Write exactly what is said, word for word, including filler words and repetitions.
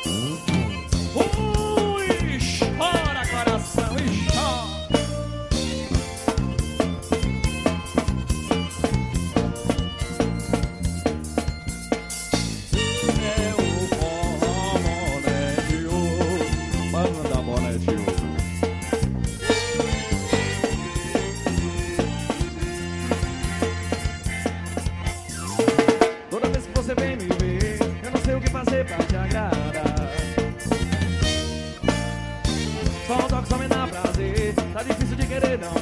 Ui, chora coração, e chora. É o forró Boné de Ouro, banda Boné de Ouro. Toda vez que você vem me ver, eu não sei o que fazer pra te agradar. Só um toque só me dá prazer, tá difícil de querer não